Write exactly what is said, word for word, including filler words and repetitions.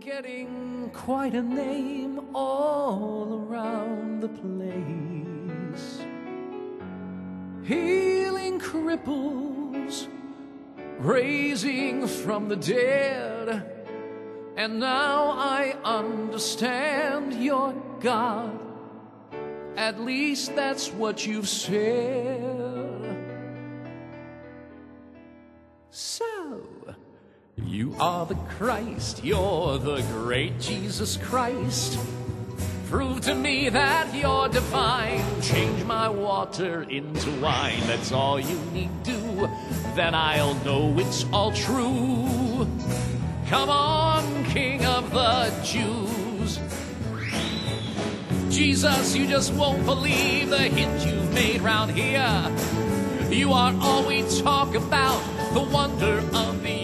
getting quite a name all around the place. Healing cripples, raising from the dead. And now I understand you're God. At least that's what you've said. So, you are the Christ, you're the great Jesus Christ. Prove to me that you're divine. Change my water into wine. That's all you need do. Then I'll know it's all true. Come on, King of the Jews. Jesus, you just won't believe the hit you've made round here. You are all we talk about, the wonder of the